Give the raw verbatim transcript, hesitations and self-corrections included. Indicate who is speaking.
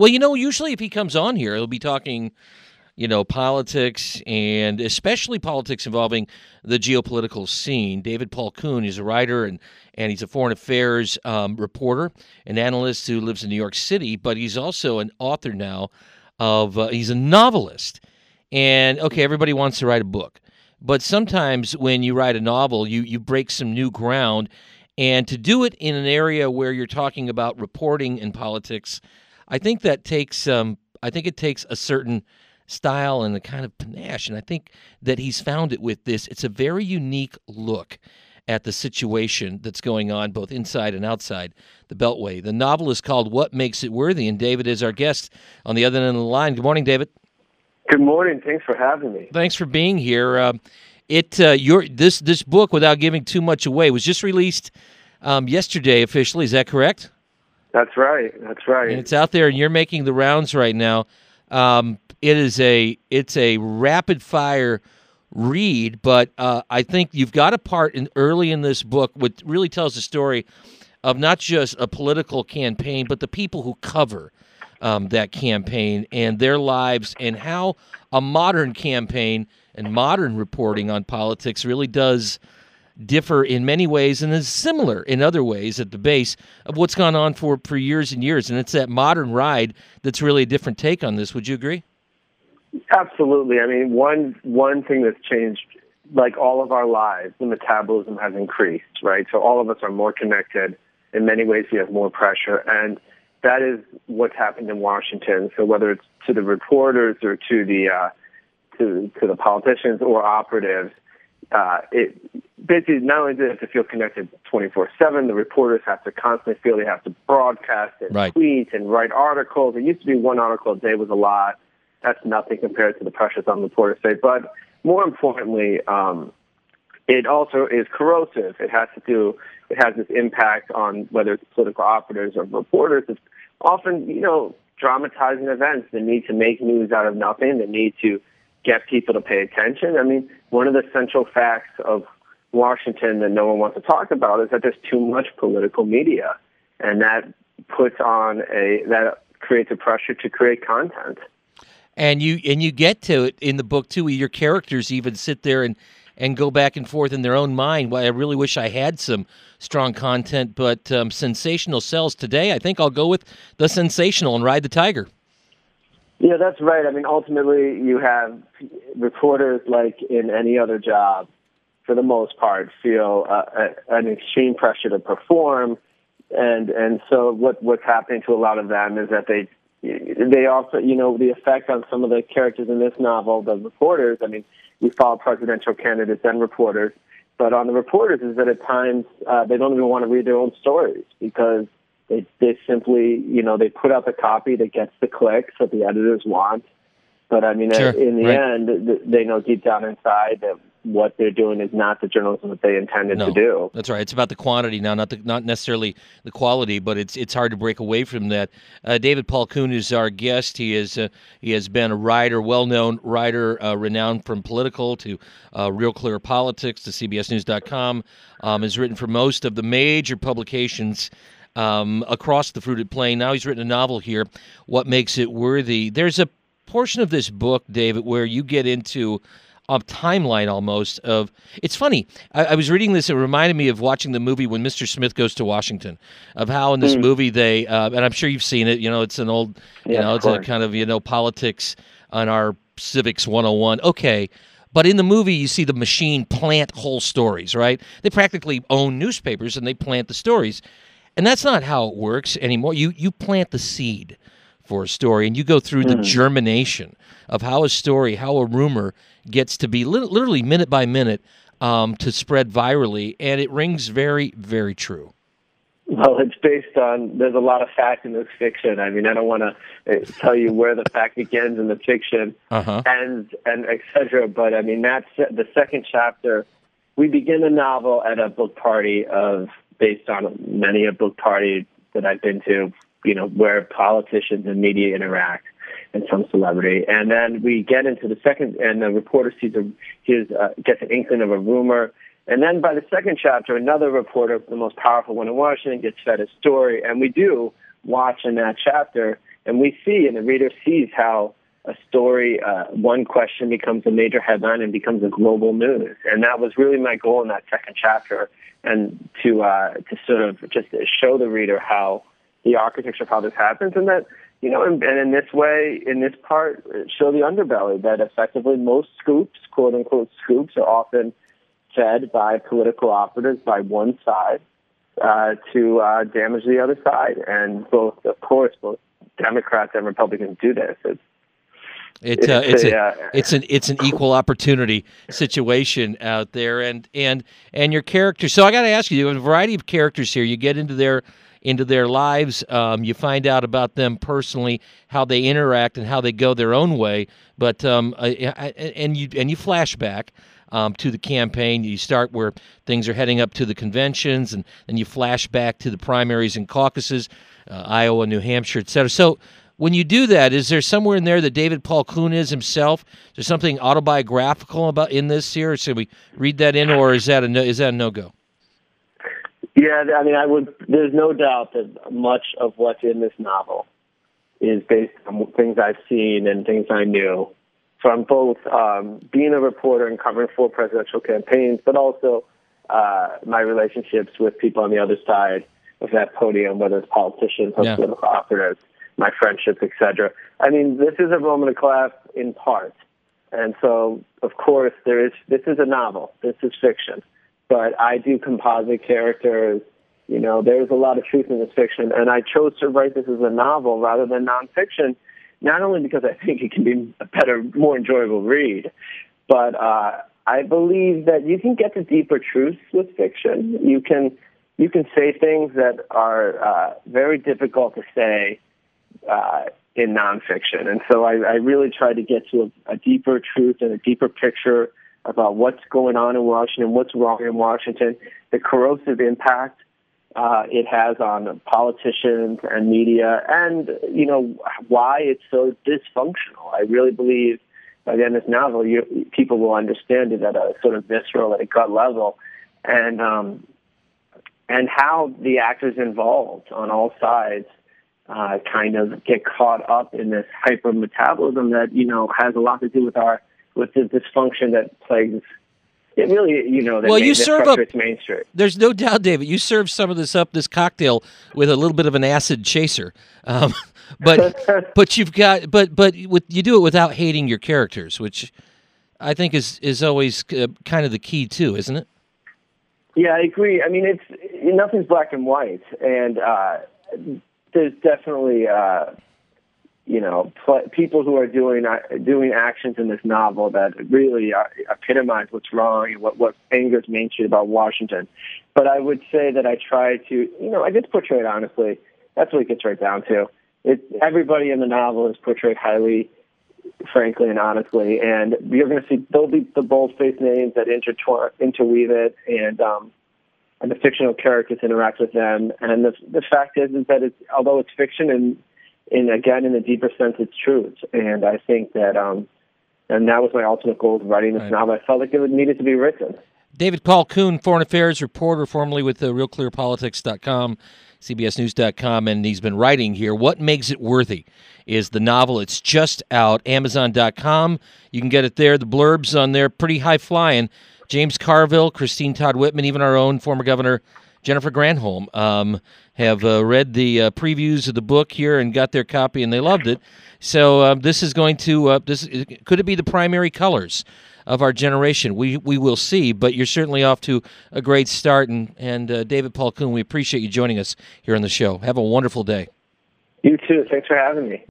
Speaker 1: Well, you know, usually if he comes on here, he'll be talking, you know, politics and especially politics involving the geopolitical scene. David Paul Kuhn is a writer and, and he's a foreign affairs um, reporter, an analyst who lives in New York City, but he's also an author now of, uh, he's a novelist. And, okay, everybody wants to write a book. But sometimes when you write a novel, you, you break some new ground. And to do it in an area where you're talking about reporting and politics, I think that takes, um, I think it takes a certain style and a kind of panache, and I think that he's found it with this. It's a very unique look at the situation that's going on both inside and outside the Beltway. The novel is called What Makes It Worthy, and David is our guest on the other end of the line. Good morning, David.
Speaker 2: Good morning. Thanks for having me.
Speaker 1: Thanks for being here. Uh, it uh, your this this book, without giving too much away, was just released um, yesterday officially. Is that correct?
Speaker 2: That's right. That's right.
Speaker 1: And it's out there, and you're making the rounds right now. Um, it is a it's a rapid fire read, but uh, I think you've got a part in early in this book which really tells the story of not just a political campaign, but the people who cover um, that campaign and their lives, and how a modern campaign and modern reporting on politics really does differ in many ways and is similar in other ways at the base of what's gone on for, for years and years. And it's that modern ride that's really a different take on this. Would you agree?
Speaker 2: Absolutely. I mean, one one thing that's changed, like all of our lives, the metabolism has increased, right? So all of us are more connected. In many ways, we have more pressure. And that is what's happened in Washington. So whether it's to the reporters or to the uh, to to the politicians or operatives, uh, it basically not only do they have to feel connected twenty-four seven, the reporters have to constantly feel they have to broadcast and
Speaker 1: right.
Speaker 2: tweet and write articles. It used to be one article a day was a lot. That's nothing compared to the pressures on reporters today. But more importantly, um, it also is corrosive. It has to do, it has this impact on whether it's political operatives or reporters. It's often, you know, dramatizing events, the need to make news out of nothing, the need to get people to pay attention. I mean, one of the central facts of Washington that no one wants to talk about is that there's too much political media, and that puts on a, that creates a pressure to create content.
Speaker 1: And you and you get to it in the book, too. Your characters even sit there and, and go back and forth in their own mind. Well, I really wish I had some strong content, but um, sensational sells today. I think I'll go with the sensational and ride the tiger.
Speaker 2: Yeah, that's right. I mean, ultimately, you have reporters, like in any other job, for the most part, feel uh, a, an extreme pressure to perform. And and so what what's happening to a lot of them is that they They also, you know, the effect on some of the characters in this novel, the reporters, I mean, we follow presidential candidates and reporters, but on the reporters is that at times uh, they don't even want to read their own stories because they, they simply, you know, they put out the copy that gets the clicks that the editors want. But, I mean,
Speaker 1: sure.
Speaker 2: in the
Speaker 1: right.
Speaker 2: end, they know deep down inside that what they're doing is not the journalism that they intended
Speaker 1: no,
Speaker 2: to do.
Speaker 1: That's right. It's about the quantity now, not the, not necessarily the quality, but it's it's hard to break away from that. Uh, David Paul Kuhn is our guest. He is uh, he has been a writer, well-known writer, uh, renowned from Political to uh, Real Clear Politics to C B S News dot com. Um, has written for most of the major publications um, across the Fruited Plain. Now he's written a novel here, What Makes It Worthy. There's a portion of this book, David, where you get into a timeline almost of, it's funny, I, I was reading this, it reminded me of watching the movie When Mister Smith Goes to Washington, of how in this mm. movie they, uh, and I'm sure you've seen it, you know, it's an old, you
Speaker 2: yeah,
Speaker 1: know, it's a kind of, you know, politics on our civics one oh one, okay, but in the movie you see the machine plant whole stories, right? They practically own newspapers and they plant the stories, and that's not how it works anymore. You, you plant the seed for a story, and you go through mm. the germination of how a story, how a rumor gets to be li- literally minute by minute um, to spread virally, and it rings very, very true.
Speaker 2: Well, it's based on, there's a lot of fact in this fiction. I mean, I don't want to tell you where the fact begins and the fiction
Speaker 1: uh-huh.
Speaker 2: ends, and et cetera, but I mean, that's the second chapter. We begin the novel at a book party of, based on many a book party that I've been to, you know, where politicians and media interact and some celebrity. And then we get into the second, and the reporter sees a, hears, uh, gets an inkling of a rumor. And then by the second chapter, another reporter, the most powerful one in Washington, gets fed a story. And we do watch in that chapter And we see, and the reader sees how a story, uh, one question becomes a major headline and becomes a global news. And that was really my goal in that second chapter, and to uh, to sort of just show the reader how the architecture of how this happens, and that, you know, and, and in this way, in this part, show the underbelly that effectively most scoops, quote unquote scoops, are often fed by political operatives by one side uh, to uh, damage the other side. And both, of course, both Democrats and Republicans do this. It's
Speaker 1: It, uh, it's, a, uh, it's an it's an equal opportunity situation out there, and and and your characters. So I got to ask you, you have a variety of characters here. You get into their into their lives. Um, you find out about them personally, how they interact, and how they go their own way. But um, uh, and you and you flash back um, to the campaign. You start where things are heading up to the conventions, and then you flash back to the primaries and caucuses, uh, Iowa, New Hampshire, et cetera. So when you do that, is there somewhere in there that David Paul Kuhn is himself? Is there something autobiographical about in this here? Should we read that in, or is that a no, is that a no-go?
Speaker 2: Yeah, I mean, I would. There's no doubt that much of what's in this novel is based on things I've seen and things I knew from both um, being a reporter and covering four presidential campaigns, but also uh, my relationships with people on the other side of that podium, whether it's politicians or yeah. political operatives, my friendships, et cetera. I mean, this is a moment of class in part. And so, of course, there is. This is a novel. This is fiction. But I do composite characters. You know, there's a lot of truth in this fiction. And I chose to write this as a novel rather than nonfiction, not only because I think it can be a better, more enjoyable read, but uh, I believe that you can get to deeper truths with fiction. You can, you can say things that are uh, very difficult to say Uh, in nonfiction. And so I, I really try to get to a, a deeper truth and a deeper picture about what's going on in Washington, what's wrong in Washington, the corrosive impact uh, it has on politicians and media, and, you know, why it's so dysfunctional. I really believe by the end of this novel, you, people will understand it at a sort of visceral, at a gut level, and um, and how the actors involved on all sides Uh, kind of get caught up in this hyper-metabolism that, you know, has a lot to do with our with the dysfunction that plagues it. Really, you know, that,
Speaker 1: well,
Speaker 2: main,
Speaker 1: you
Speaker 2: that
Speaker 1: serve
Speaker 2: frustrates
Speaker 1: up,
Speaker 2: Main Street.
Speaker 1: There's no doubt, David. You serve some of this up, this cocktail, with a little bit of an acid chaser. Um, but but you've got but but with, you do it without hating your characters, which I think is is always uh, kind of the key too, isn't it?
Speaker 2: Yeah, I agree. I mean, it's nothing's black and white, and uh, there's definitely, uh, you know, pl- people who are doing uh, doing actions in this novel that really uh, epitomize what's wrong and what, what angers Main Street about Washington. But I would say that I try to, you know, I just portray it honestly. That's what it gets right down to. It, everybody in the novel is portrayed highly, frankly, and honestly. And you're going to see, there'll be the bold-faced names that intertwine, interweave it, and um, and the fictional characters interact with them. And the the fact is, is that it's, although it's fiction, and, and again, in a deeper sense, it's truth. And I think that, um, and that was my ultimate goal with writing this right. novel. I felt like it needed to be written.
Speaker 1: David Paul Kuhn, foreign affairs reporter, formerly with uh, real clear politics dot com, C B S news dot com, and he's been writing here. What Makes It Worthy is the novel. It's just out, amazon dot com. You can get it there. The blurbs on there, pretty high-flying. James Carville, Christine Todd Whitman, even our own former governor Jennifer Granholm um, have uh, read the uh, previews of the book here and got their copy, and they loved it. So uh, this is going to uh, this could it be the primary colors of our generation? We we will see, but you're certainly off to a great start. And and uh, David Paul Kuhn, we appreciate you joining us here on the show. Have a wonderful day.
Speaker 2: You too. Thanks for having me.